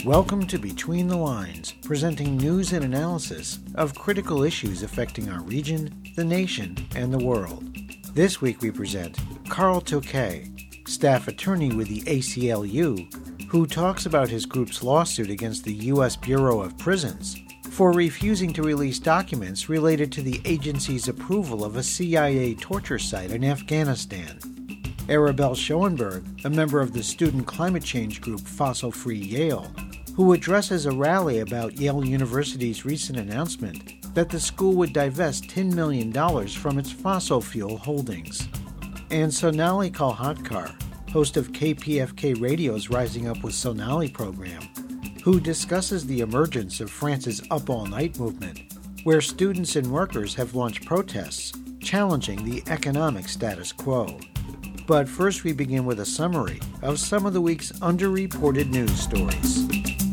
Welcome to Between the Lines, presenting news and analysis of critical issues affecting our region, the nation, and the world. This week we present Carl Tokay, staff attorney with the ACLU, who talks about his group's lawsuit against the U.S. Bureau of Prisons for refusing to release documents related to the agency's approval of a CIA torture site in Afghanistan. Arabelle Schoenberg, a member of the student climate change group Fossil Free Yale, who addresses a rally about Yale University's recent announcement that the school would divest $10 million from its fossil fuel holdings. And Sonali Kolhatkar, host of KPFK Radio's Rising Up with Sonali program, who discusses the emergence of France's Up All Night movement, where students and workers have launched protests challenging the economic status quo. But first we begin with a summary of some of the week's underreported news stories.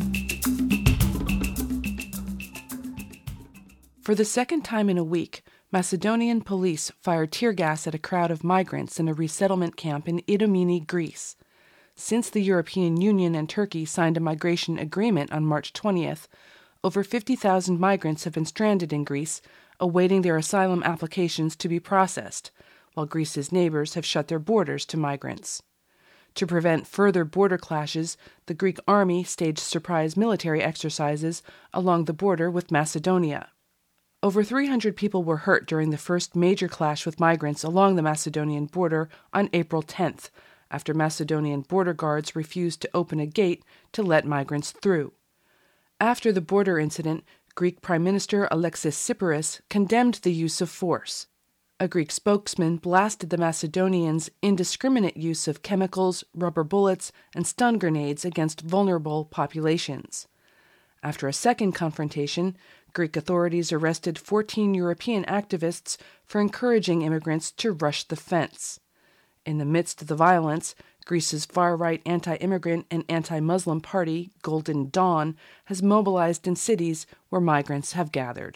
For the second time in a week, Macedonian police fired tear gas at a crowd of migrants in a resettlement camp in Idomeni, Greece. Since the European Union and Turkey signed a migration agreement on March 20th, over 50,000 migrants have been stranded in Greece, awaiting their asylum applications to be processed, while Greece's neighbors have shut their borders to migrants. To prevent further border clashes, the Greek army staged surprise military exercises along the border with Macedonia. Over 300 people were hurt during the first major clash with migrants along the Macedonian border on April 10th, after Macedonian border guards refused to open a gate to let migrants through. After the border incident, Greek Prime Minister Alexis Tsipras condemned the use of force. A Greek spokesman blasted the Macedonians' indiscriminate use of chemicals, rubber bullets, and stun grenades against vulnerable populations. After a second confrontation, Greek authorities arrested 14 European activists for encouraging immigrants to rush the fence. In the midst of the violence, Greece's far-right anti-immigrant and anti-Muslim party, Golden Dawn, has mobilized in cities where migrants have gathered.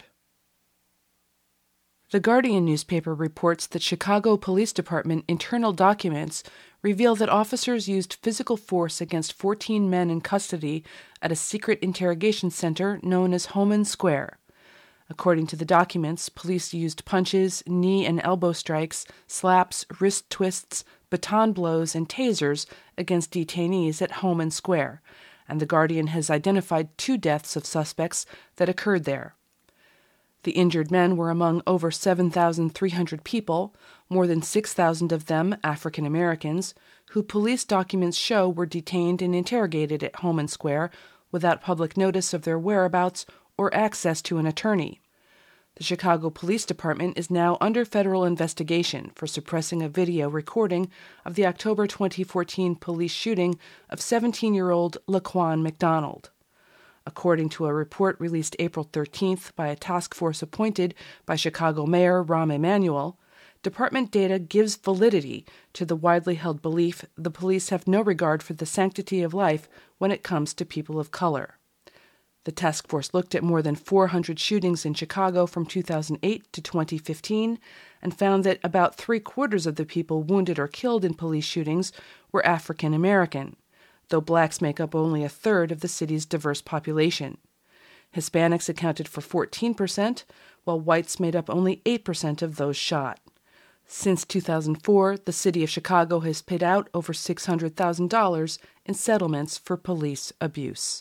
The Guardian newspaper reports that Chicago Police Department internal documents reveal that officers used physical force against 14 men in custody at a secret interrogation center known as Homan Square. According to the documents, police used punches, knee and elbow strikes, slaps, wrist twists, baton blows, and tasers against detainees at Homan Square, and the Guardian has identified 2 deaths of suspects that occurred there. The injured men were among over 7,300 people, more than 6,000 of them African Americans, who police documents show were detained and interrogated at Homan Square without public notice of their whereabouts or access to an attorney. The Chicago Police Department is now under federal investigation for suppressing a video recording of the October 2014 police shooting of 17-year-old Laquan McDonald. According to a report released April 13th by a task force appointed by Chicago Mayor Rahm Emanuel, department data gives validity to the widely held belief the police have no regard for the sanctity of life when it comes to people of color. The task force looked at more than 400 shootings in Chicago from 2008 to 2015 and found that about 3/4 of the people wounded or killed in police shootings were African American, though blacks make up only 1/3 of the city's diverse population. Hispanics accounted for 14%, while whites made up only 8% of those shot. Since 2004, the city of Chicago has paid out over $600,000 in settlements for police abuse.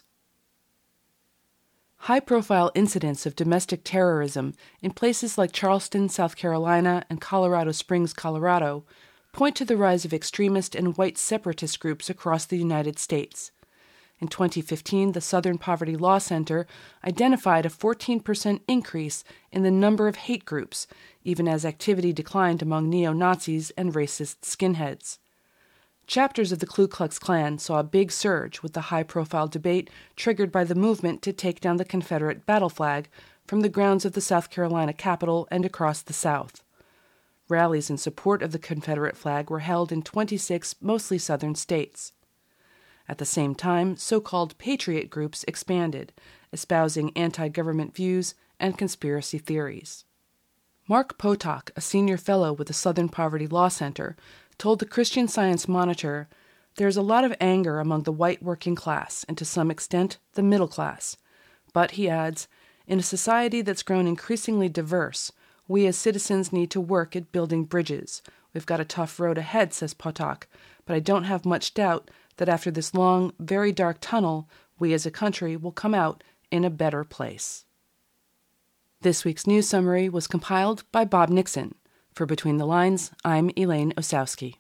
High-profile incidents of domestic terrorism in places like Charleston, South Carolina, and Colorado Springs, Colorado, point to the rise of extremist and white separatist groups across the United States. In 2015, the Southern Poverty Law Center identified a 14% increase in the number of hate groups, even as activity declined among neo-Nazis and racist skinheads. Chapters of the Ku Klux Klan saw a big surge with the high-profile debate triggered by the movement to take down the Confederate battle flag from the grounds of the South Carolina Capitol and across the South. Rallies in support of the Confederate flag were held in 26 mostly Southern states. At the same time, so-called patriot groups expanded, espousing anti-government views and conspiracy theories. Mark Potok, a senior fellow with the Southern Poverty Law Center, told the Christian Science Monitor, There's a lot of anger among the white working class and to some extent the middle class. But, he adds, in a society that's grown increasingly diverse, we as citizens need to work at building bridges. We've got a tough road ahead, says Potok, but I don't have much doubt that after this long, very dark tunnel, we as a country will come out in a better place. This week's news summary was compiled by Bob Nixon. For Between the Lines, I'm Elaine Osowski.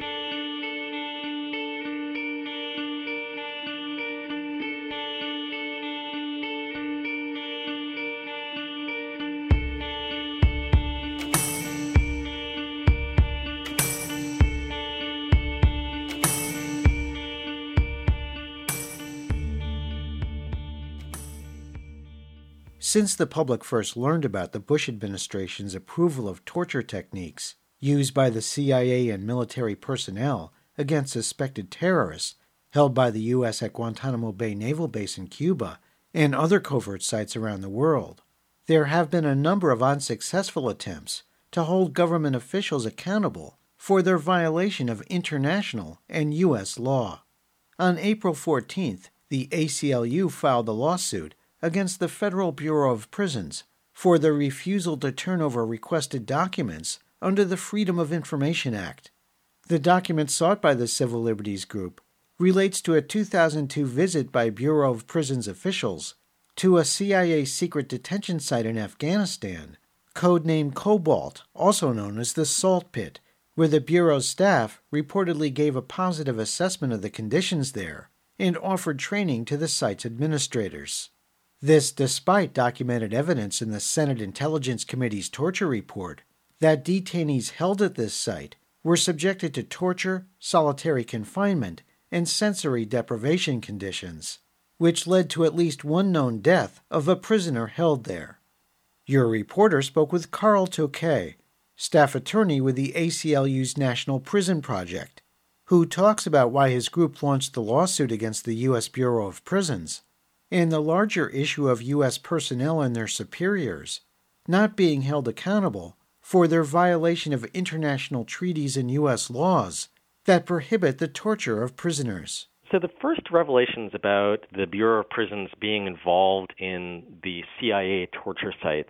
Since the public first learned about the Bush administration's approval of torture techniques used by the CIA and military personnel against suspected terrorists held by the U.S. at Guantanamo Bay Naval Base in Cuba and other covert sites around the world, there have been a number of unsuccessful attempts to hold government officials accountable for their violation of international and U.S. law. On April 14th, the ACLU filed a lawsuit against the Federal Bureau of Prisons for their refusal to turn over requested documents under the Freedom of Information Act. The document sought by the Civil Liberties Group relates to a 2002 visit by Bureau of Prisons officials to a CIA secret detention site in Afghanistan, codenamed Cobalt, also known as the Salt Pit, where the Bureau's staff reportedly gave a positive assessment of the conditions there and offered training to the site's administrators. This despite documented evidence in the Senate Intelligence Committee's torture report that detainees held at this site were subjected to torture, solitary confinement, and sensory deprivation conditions, which led to at least one known death of a prisoner held there. Your reporter spoke with Carl Tokay, staff attorney with the ACLU's National Prison Project, who talks about why his group launched the lawsuit against the U.S. Bureau of Prisons and the larger issue of U.S. personnel and their superiors not being held accountable for their violation of international treaties and U.S. laws that prohibit the torture of prisoners. So the first revelations about the Bureau of Prisons being involved in the CIA torture sites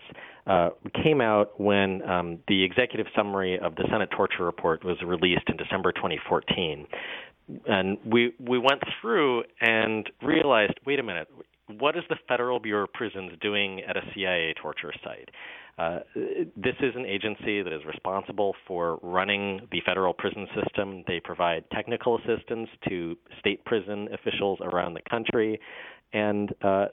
came out when the executive summary of the Senate torture report was released in December 2014. And we went through and realized, wait a minute, what is the Federal Bureau of Prisons doing at a CIA torture site? This is an agency that is responsible for running the federal prison system. They provide technical assistance to state prison officials around the country. And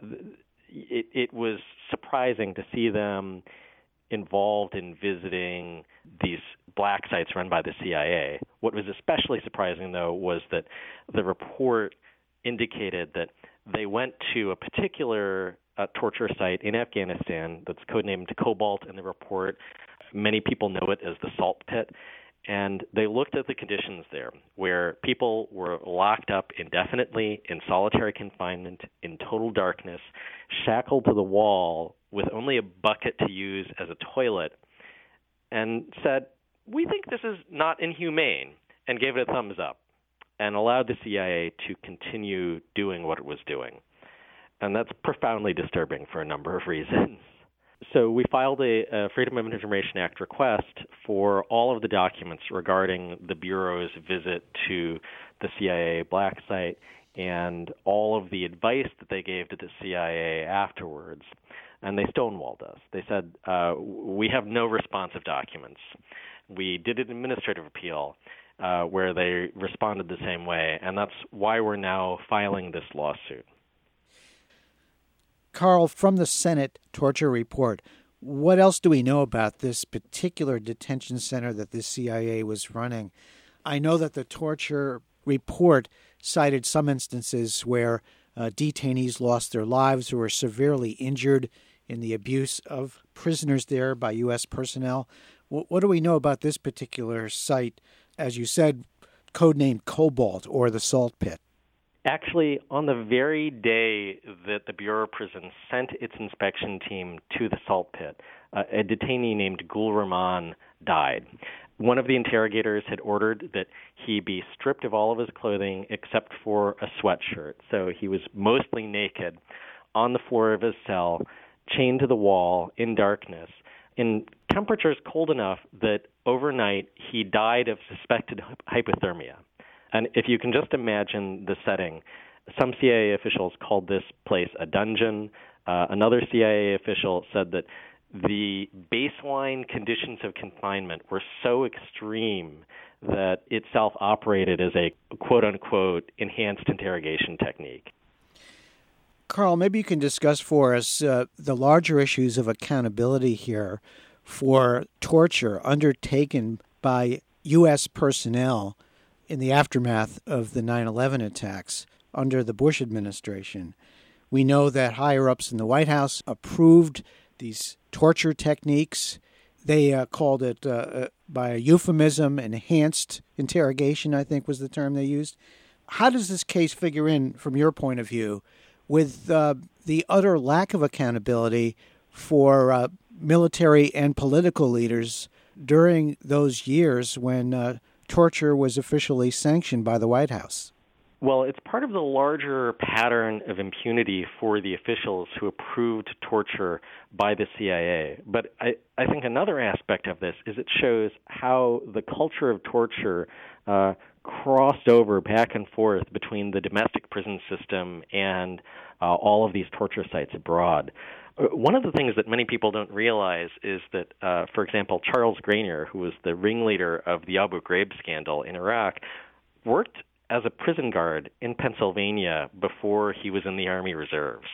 it was surprising to see them involved in visiting these black sites run by the CIA. What was especially surprising, though, was that the report indicated that they went to a particular torture site in Afghanistan that's codenamed Cobalt in the report. Many people know it as the Salt Pit. And they looked at the conditions there, where people were locked up indefinitely in solitary confinement, in total darkness, shackled to the wall with only a bucket to use as a toilet, and said, we think this is not inhumane, and gave it a thumbs up, and allowed the CIA to continue doing what it was doing. And that's profoundly disturbing for a number of reasons. So we filed a Freedom of Information Act request for all of the documents regarding the Bureau's visit to the CIA black site and all of the advice that they gave to the CIA afterwards. And they stonewalled us. They said, we have no responsive documents. We did an administrative appeal where they responded the same way, and that's why we're now filing this lawsuit. Carl, from the Senate torture report, what else do we know about this particular detention center that the CIA was running? I know that the torture report cited some instances where detainees lost their lives or were severely injured in the abuse of prisoners there by U.S. personnel. What do we know about this particular site, as you said, codenamed Cobalt or the Salt Pit? Actually, on the very day that the Bureau of Prisons sent its inspection team to the Salt Pit, a detainee named Gul Rahman died. One of the interrogators had ordered that he be stripped of all of his clothing except for a sweatshirt. So he was mostly naked on the floor of his cell, chained to the wall in darkness, in temperatures cold enough that overnight he died of suspected hypothermia. And if you can just imagine the setting, some CIA officials called this place a dungeon. Another CIA official said that the baseline conditions of confinement were so extreme that it self-operated as a quote-unquote enhanced interrogation technique. Carl, maybe you can discuss for us the larger issues of accountability here for torture undertaken by U.S. personnel in the aftermath of the 9/11 attacks under the Bush administration. We know that higher-ups in the White House approved these torture techniques. They called it, by a euphemism, enhanced interrogation, I think was the term they used. How does this case figure in, from your point of view, with the utter lack of accountability for military and political leaders during those years when torture was officially sanctioned by the White House? Well, it's part of the larger pattern of impunity for the officials who approved torture by the CIA. But I think another aspect of this is it shows how the culture of torture crossed over back and forth between the domestic prison system and all of these torture sites abroad. One of the things that many people don't realize is that, for example, Charles Grainer, who was the ringleader of the Abu Ghraib scandal in Iraq, worked as a prison guard in Pennsylvania before he was in the Army Reserves.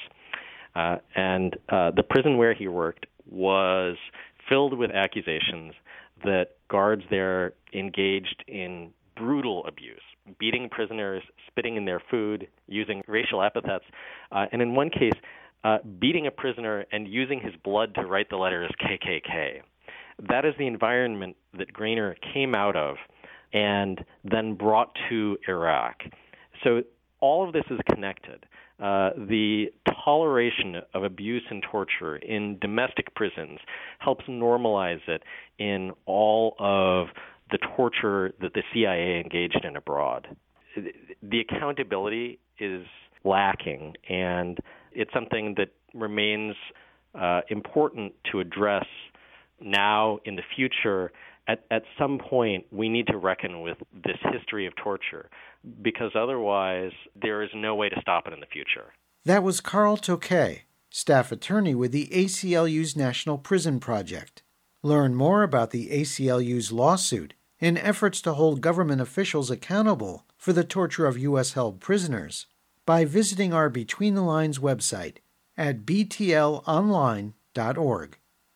And the prison where he worked was filled with accusations that guards there engaged in brutal abuse, beating prisoners, spitting in their food, using racial epithets, and in one case, beating a prisoner and using his blood to write the letters KKK. That is the environment that Grainer came out of and then brought to Iraq. So all of this is connected. The toleration of abuse and torture in domestic prisons helps normalize it in all of the torture that the CIA engaged in abroad. The accountability is lacking, and it's something that remains important to address now in the future. At some point, we need to reckon with this history of torture, because otherwise there is no way to stop it in the future. That was Carl Tokay, staff attorney with the ACLU's National Prison Project. Learn more about the ACLU's lawsuit and efforts to hold government officials accountable for the torture of U.S.-held prisoners by visiting our Between the Lines website at btlonline.org.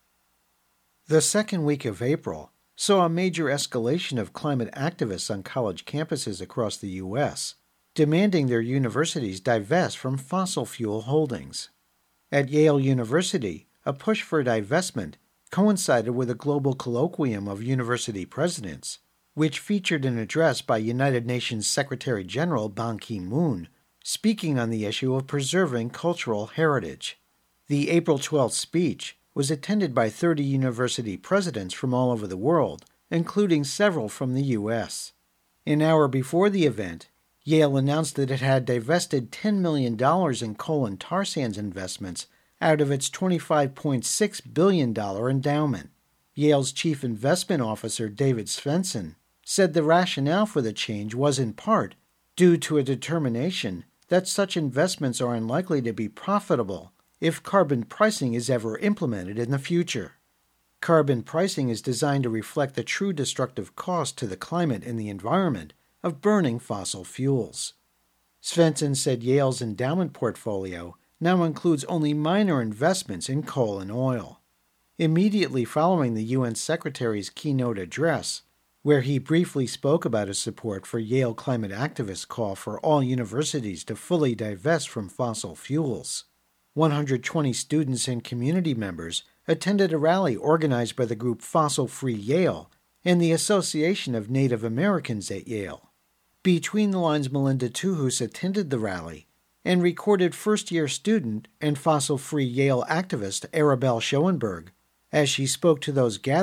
The second week of April saw a major escalation of climate activists on college campuses across the U.S., demanding their universities divest from fossil fuel holdings. At Yale University, a push for divestment coincided with a global colloquium of university presidents, which featured an address by United Nations Secretary General Ban Ki-moon, speaking on the issue of preserving cultural heritage. The April 12th speech was attended by 30 university presidents from all over the world, including several from the U.S. An hour before the event, Yale announced that it had divested $10 million in coal and tar sands investments out of its $25.6 billion endowment. Yale's chief investment officer, David Svensson, said the rationale for the change was in part due to a determination that such investments are unlikely to be profitable if carbon pricing is ever implemented in the future. Carbon pricing is designed to reflect the true destructive cost to the climate and the environment of burning fossil fuels. Svensson said Yale's endowment portfolio now includes only minor investments in coal and oil. Immediately following the UN Secretary's keynote address, where he briefly spoke about his support for Yale climate activists' call for all universities to fully divest from fossil fuels, 120 students and community members attended a rally organized by the group Fossil Free Yale and the Association of Native Americans at Yale. Between the Lines' Melinda Tuhus attended the rally and recorded first-year student and Fossil Free Yale activist Arabelle Schoenberg as she spoke to those gathered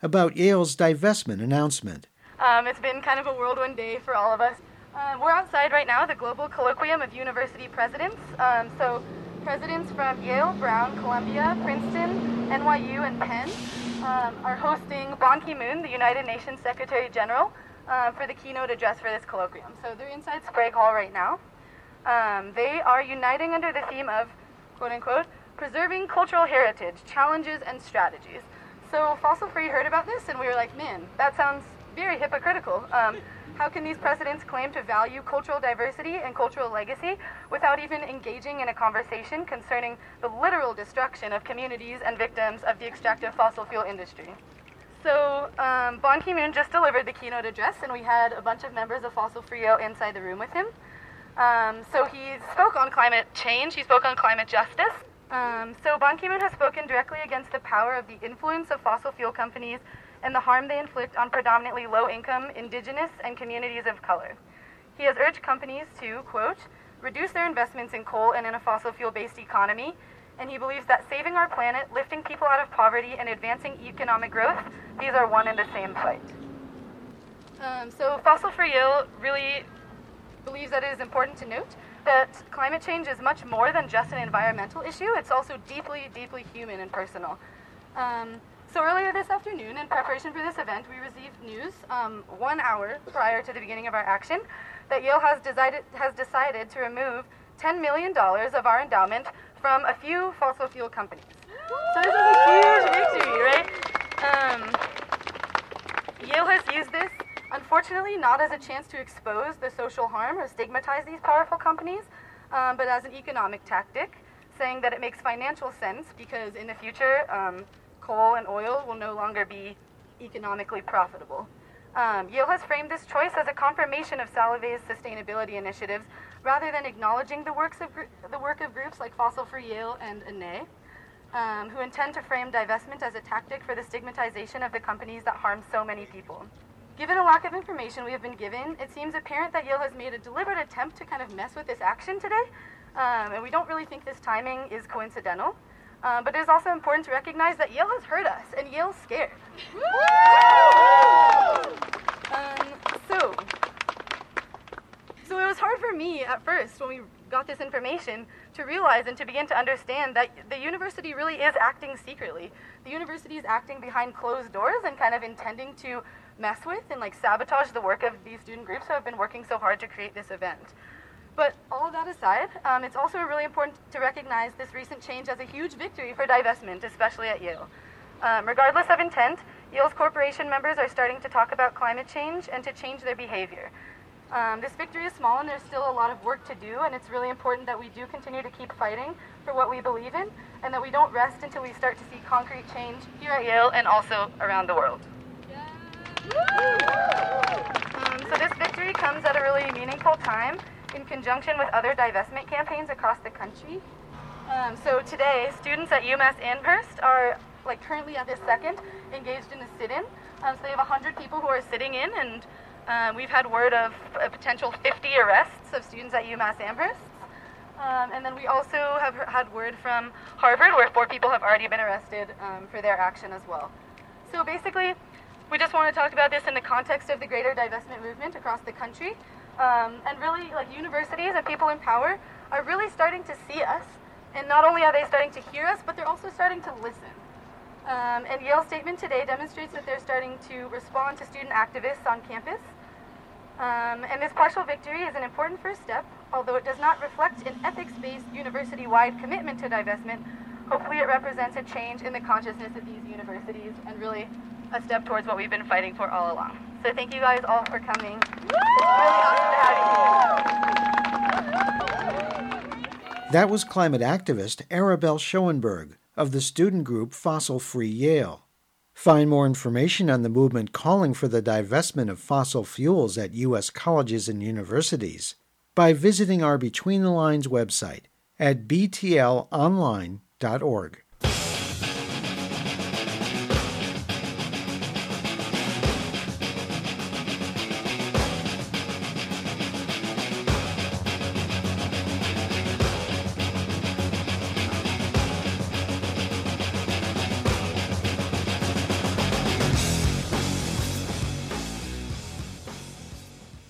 about Yale's divestment announcement. It's been kind of a whirlwind day for all of us. We're outside right now, the Global Colloquium of University Presidents. So presidents from Yale, Brown, Columbia, Princeton, NYU, and Penn are hosting Ban Ki-moon, the United Nations Secretary General, for the keynote address for this colloquium. So they're inside Sprague Hall right now. They are uniting under the theme of, quote-unquote, preserving cultural heritage, challenges, and strategies. So Fossil Free heard about this, and we were like, man, that sounds very hypocritical. How can these presidents claim to value cultural diversity and cultural legacy without even engaging in a conversation concerning the literal destruction of communities and victims of the extractive fossil fuel industry? So Ban Ki-moon just delivered the keynote address, and we had a bunch of members of Fossil Free Yale inside the room with him. So he spoke on climate change, he spoke on climate justice. So Ban Ki-moon has spoken directly against the power of the influence of fossil fuel companies and the harm they inflict on predominantly low-income, indigenous, and communities of color. He has urged companies to, quote, reduce their investments in coal and in a fossil fuel-based economy, and he believes that saving our planet, lifting people out of poverty, and advancing economic growth, these are one and the same fight. So Fossil Free Yale really believes that it is important to note that climate change is much more than just an environmental issue. It's also deeply, deeply human and personal. So earlier this afternoon, in preparation for this event, we received news 1 hour prior to the beginning of our action that Yale has decided to remove $10 million of our endowment from a few fossil fuel companies. So this is a huge victory, right? Yale has used this, unfortunately, not as a chance to expose the social harm or stigmatize these powerful companies, but as an economic tactic, saying that it makes financial sense because in the future, coal and oil will no longer be economically profitable. Yale has framed this choice as a confirmation of Salave's sustainability initiatives rather than acknowledging the work of groups like Fossil Free Yale and ANE, who intend to frame divestment as a tactic for the stigmatization of the companies that harm so many people. Given a lack of information we have been given, it seems apparent that Yale has made a deliberate attempt to kind of mess with this action today, and we don't really think this timing is coincidental. But it is also important to recognize that Yale has heard us, and Yale's scared. So it was hard for me at first when we got this information to realize and to begin to understand that the university really is acting secretly. The university is acting behind closed doors and kind of intending to mess with and like sabotage the work of these student groups who have been working so hard to create this event. But all of that aside, it's also really important to recognize this recent change as a huge victory for divestment, especially at Yale. Regardless of intent, Yale's corporation members are starting to talk about climate change and to change their behavior. This victory is small and there's still a lot of work to do, and it's really important that we do continue to keep fighting for what we believe in and that we don't rest until we start to see concrete change here at Yale and also around the world. So this victory comes at a really meaningful time in conjunction with other divestment campaigns across the country. So today, students at UMass Amherst are currently at this second engaged in a sit-in. So they have 100 people who are sitting in, and we've had word of a potential 50 arrests of students at UMass Amherst. And then we also have had word from Harvard where 4 people have already been arrested for their action as well. So basically, we just want to talk about this in the context of the greater divestment movement across the country. And really, universities and people in power are really starting to see us. And not only are they starting to hear us, but they're also starting to listen. And Yale's statement today demonstrates that they're starting to respond to student activists on campus. And this partial victory is an important first step, although it does not reflect an ethics-based university-wide commitment to divestment. Hopefully it represents a change in the consciousness of these universities and really a step towards what we've been fighting for all along. So thank you guys all for coming. It's really awesome to have you here. That was climate activist Arabelle Schoenberg of the student group Fossil Free Yale. Find more information on the movement calling for the divestment of fossil fuels at U.S. colleges and universities by visiting our Between the Lines website at btlonline.org.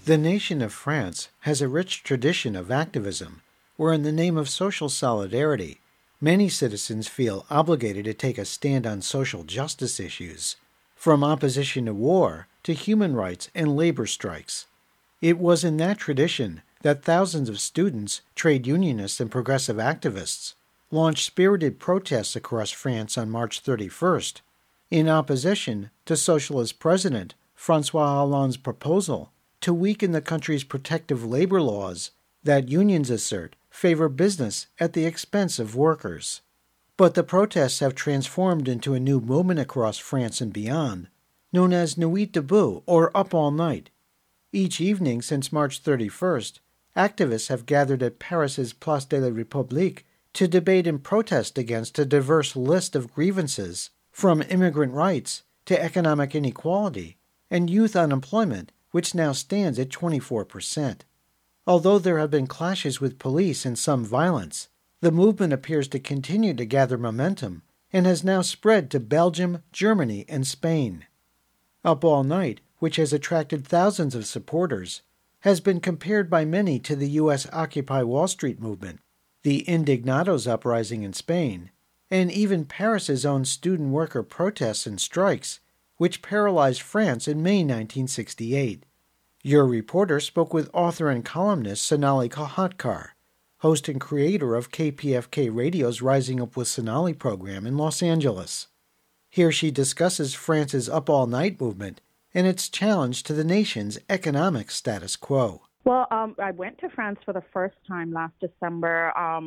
The nation of France has a rich tradition of activism, where in the name of social solidarity, many citizens feel obligated to take a stand on social justice issues, from opposition to war to human rights and labor strikes. It was in that tradition that thousands of students, trade unionists, and progressive activists launched spirited protests across France on March 31st in opposition to Socialist President François Hollande's proposal to weaken the country's protective labor laws that unions assert favor business at the expense of workers. But the protests have transformed into a new movement across France and beyond, known as Nuit Debout, or Up All Night. Each evening since March 31st, activists have gathered at Paris's Place de la République to debate and protest against a diverse list of grievances, from immigrant rights to economic inequality and youth unemployment, which now stands at 24%. Although there have been clashes with police and some violence, the movement appears to continue to gather momentum and has now spread to Belgium, Germany, and Spain. Up All Night, which has attracted thousands of supporters, has been compared by many to the U.S. Occupy Wall Street movement, the Indignados uprising in Spain, and even Paris's own student worker protests and strikes, which paralyzed France in May 1968. Your reporter spoke with author and columnist Sonali Kolhatkar, host and creator of KPFK Radio's Rising Up with Sonali program in Los Angeles. Here she discusses France's Up All Night movement and its challenge to the nation's economic status quo. Well, I went to France for the first time last December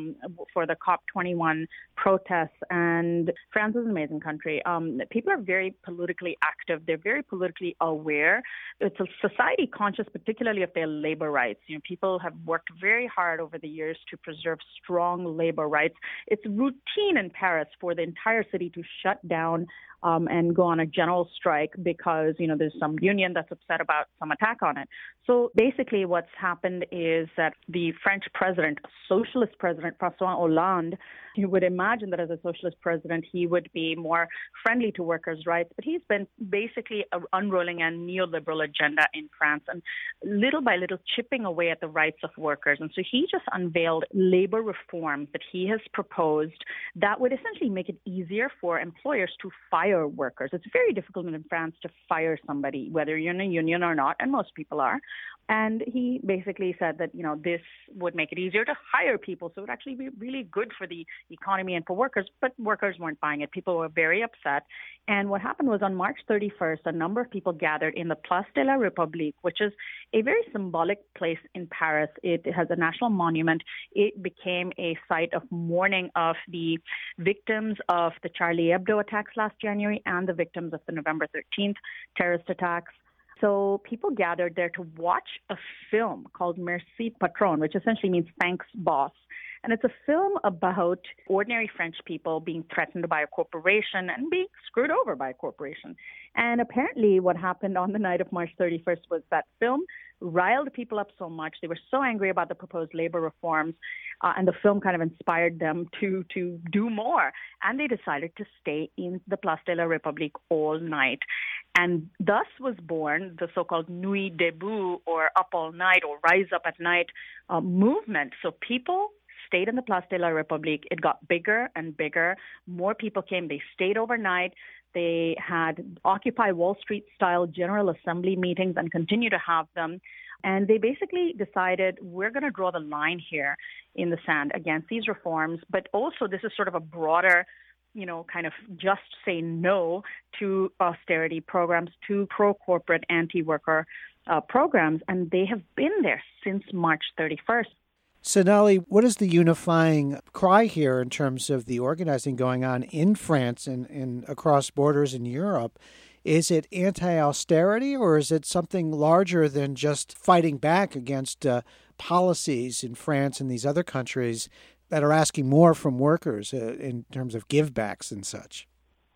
for the COP21 protests, and France is an amazing country. People are very politically active. They're very politically aware. It's a society conscious, particularly of their labor rights. You know, people have worked very hard over the years to preserve strong labor rights. It's routine in Paris for the entire city to shut down and go on a general strike because, you know, there's some union that's upset about some attack on it. So basically what's happened is that the French president, socialist president, François Hollande, you would imagine that as a socialist president, he would be more friendly to workers' rights, but he's been basically unrolling a neoliberal agenda in France and little by little chipping away at the rights of workers. And so he just unveiled labor reforms that he has proposed that would essentially make it easier for employers to fire workers. It's very difficult in France to fire somebody, whether you're in a union or not, and most people are. And he basically said that, you know, this would make it easier to hire people. So it would actually be really good for the economy and for workers, but workers weren't buying it. People were very upset. And what happened was on March 31st, a number of people gathered in the Place de la République, which is a very symbolic place in Paris. It has a national monument. It became a site of mourning of the victims of the Charlie Hebdo attacks last January and the victims of the November 13th terrorist attacks. So people gathered there to watch a film called Merci Patron, which essentially means thanks, boss. And it's a film about ordinary French people being threatened by a corporation and being screwed over by a corporation. And apparently what happened on the night of March 31st was that film riled people up so much. They were so angry about the proposed labor reforms, and the film kind of inspired them to do more. And they decided to stay in the Place de la République all night. And thus was born the so-called Nuit Debout, or Up All Night, or Rise Up at Night movement. So people stayed in the Place de la République. It got bigger and bigger. More people came. They stayed overnight. They had Occupy Wall Street style General Assembly meetings and continue to have them. And they basically decided, we're going to draw the line here in the sand against these reforms. But also this is sort of a broader, kind of just say no to austerity programs, to pro-corporate, anti-worker programs. And they have been there since March 31st. Sonali, what is the unifying cry here in terms of the organizing going on in France and across borders in Europe? Is it anti-austerity, or is it something larger than just fighting back against policies in France and these other countries that are asking more from workers in terms of givebacks and such?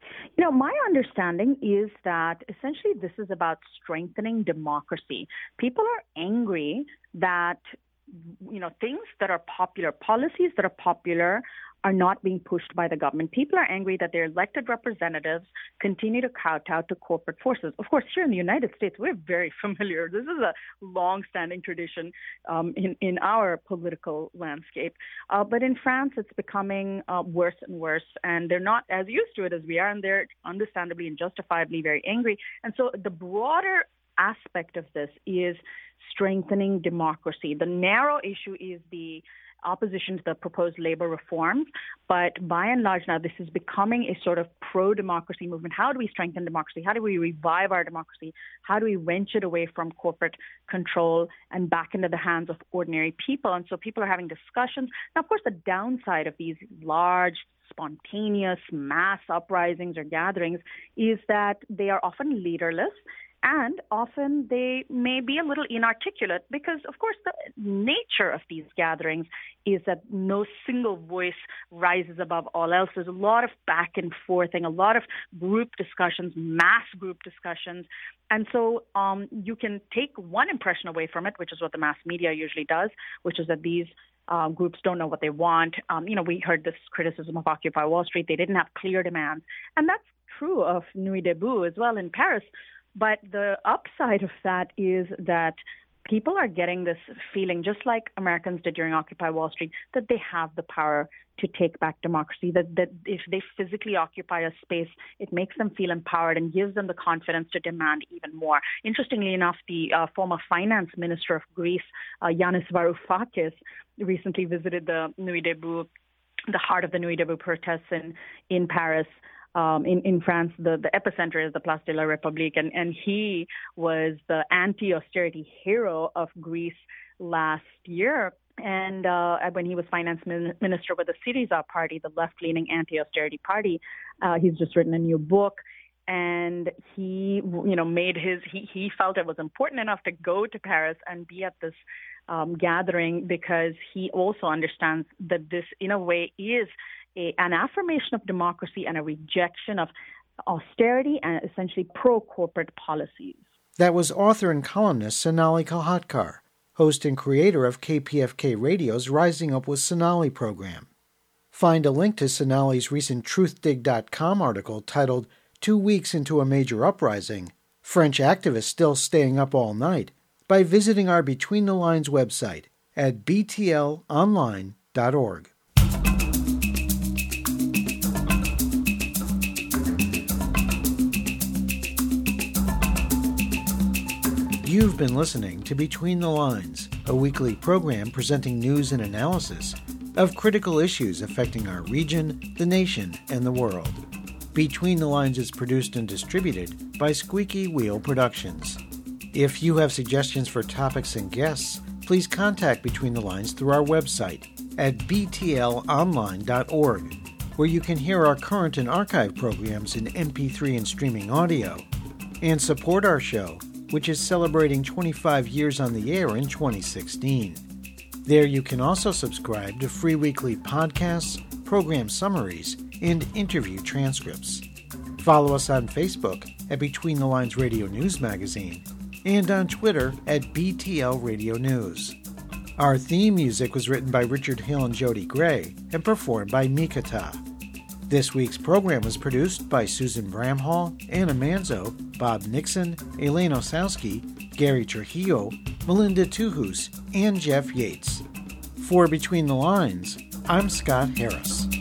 My understanding is that essentially this is about strengthening democracy. People are angry that things that are popular, policies that are popular, are not being pushed by the government. People are angry that their elected representatives continue to kowtow to corporate forces. Of course, here in the United States, we're very familiar. This is a long-standing tradition in our political landscape. But in France, it's becoming worse and worse, and they're not as used to it as we are, and they're understandably and justifiably very angry. And so the broader aspect of this is strengthening democracy. The narrow issue is the opposition to the proposed labor reforms, but by and large now this is becoming a sort of pro-democracy movement. How do we strengthen democracy? How do we revive our democracy? How do we wrench it away from corporate control and back into the hands of ordinary people? And so people are having discussions. Now, of course, the downside of these large, spontaneous mass uprisings or gatherings is that they are often leaderless. And often they may be a little inarticulate because, of course, the nature of these gatherings is that no single voice rises above all else. There's a lot of back and forthing, a lot of group discussions, mass group discussions. And so you can take one impression away from it, which is what the mass media usually does, which is that these groups don't know what they want. We heard this criticism of Occupy Wall Street. They didn't have clear demands. And that's true of Nuit Debout as well in Paris. But the upside of that is that people are getting this feeling, just like Americans did during Occupy Wall Street, that they have the power to take back democracy, that if they physically occupy a space, it makes them feel empowered and gives them the confidence to demand even more. Interestingly enough, the former finance minister of Greece, Yanis Varoufakis, recently visited the Nuit Debout, the heart of the Nuit Debout protests in Paris. In France, the epicenter is the Place de la République, and he was the anti-austerity hero of Greece last year. And when he was finance minister with the Syriza party, the left-leaning anti-austerity party, he's just written a new book. And he, he felt it was important enough to go to Paris and be at this gathering because he also understands that this, in a way, is an affirmation of democracy and a rejection of austerity and essentially pro-corporate policies. That was author and columnist Sonali Kolhatkar, host and creator of KPFK Radio's Rising Up with Sonali program. Find a link to Sonali's recent TruthDig.com article titled 2 Weeks into a Major Uprising, French Activists Still Staying Up All Night, by visiting our Between the Lines website at btlonline.org. You've been listening to Between the Lines, a weekly program presenting news and analysis of critical issues affecting our region, the nation, and the world. Between the Lines is produced and distributed by Squeaky Wheel Productions. If you have suggestions for topics and guests, please contact Between the Lines through our website at btlonline.org, where you can hear our current and archive programs in MP3 and streaming audio, and support our show, which is celebrating 25 years on the air in 2016. There you can also subscribe to free weekly podcasts, program summaries, and interview transcripts. Follow us on Facebook at Between the Lines Radio News Magazine and on Twitter at BTL Radio News. Our theme music was written by Richard Hill and Jody Gray and performed by Mikata. This week's program was produced by Susan Bramhall, Anna Manzo, Bob Nixon, Elaine Osowski, Gary Trujillo, Melinda Tuhus, and Jeff Yates. For Between the Lines, I'm Scott Harris.